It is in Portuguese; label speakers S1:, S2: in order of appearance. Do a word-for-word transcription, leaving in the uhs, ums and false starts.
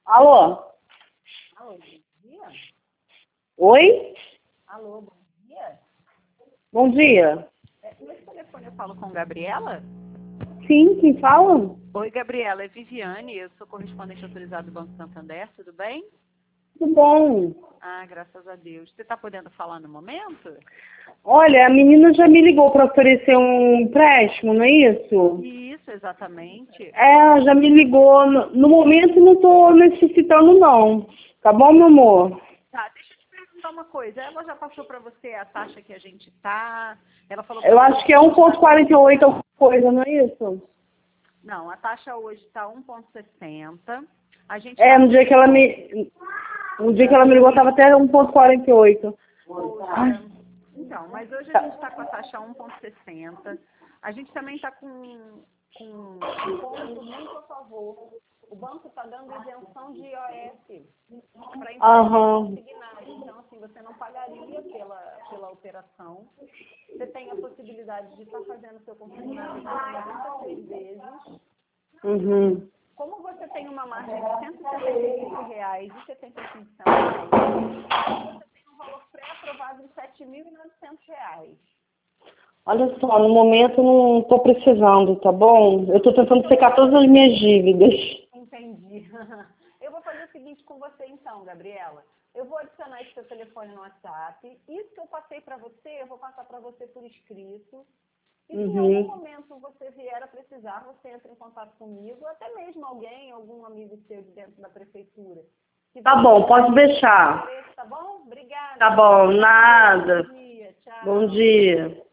S1: Alô?
S2: Alô, bom dia?
S1: Oi?
S2: Alô, bom dia?
S1: Bom dia.
S2: É, nesse telefone eu falo com Gabriela?
S1: Sim, quem fala?
S2: Oi, Gabriela, é Viviane, eu sou correspondente autorizado do Banco Santander, tudo bem?
S1: Tudo bom.
S2: Ah, graças a Deus. Você está podendo falar no momento?
S1: Olha, a menina já me ligou para oferecer um empréstimo, não é isso?
S2: Isso, exatamente.
S1: É, ela já me ligou. No, no momento não estou necessitando não. Tá bom, meu amor?
S2: Tá, deixa eu te perguntar uma coisa. Ela já passou para você a taxa que a gente tá? Ela falou para
S1: Eu
S2: você
S1: acho que
S2: que a
S1: é
S2: gente tá...
S1: um ponto quarenta e oito alguma coisa, não é isso?
S2: Não, a taxa hoje está um ponto sessenta. A gente
S1: É,
S2: está
S1: no
S2: com...
S1: dia que ela me. No dia que ela me ligou estava até um ponto quarenta e oito.
S2: Poxa, então, mas hoje a gente está com a taxa um ponto sessenta. A gente também está com, com um ponto muito a favor. O banco está dando isenção de I O S para empréstimo
S1: Aham.
S2: consignado. Então, assim, você não pagaria pela, pela operação. Você tem a possibilidade de estar fazendo seu consignado em noventa e seis vezes.
S1: Uhum.
S2: Como você tem uma margem de cento e setenta e cinco reais e setenta e cinco centavos, você tem um valor pré-aprovado de sete mil e novecentos reais.
S1: Olha só, no momento eu não estou precisando, tá bom? Eu estou tentando secar todas as minhas dívidas.
S2: Entendi. Eu vou fazer o seguinte com você então, Gabriela. Eu vou adicionar esse seu telefone no WhatsApp. Isso que eu passei para você, eu vou passar para você por escrito. E se em algum
S1: Uhum.
S2: momento você vier a precisar, você entra em contato comigo, até mesmo alguém, algum amigo seu de dentro da prefeitura. Que
S1: Tá
S2: você
S1: bom, pode deixar.
S2: tá bom? Obrigada.
S1: Tá bom,
S2: Bom
S1: nada.
S2: dia,
S1: Bom
S2: tchau.
S1: dia.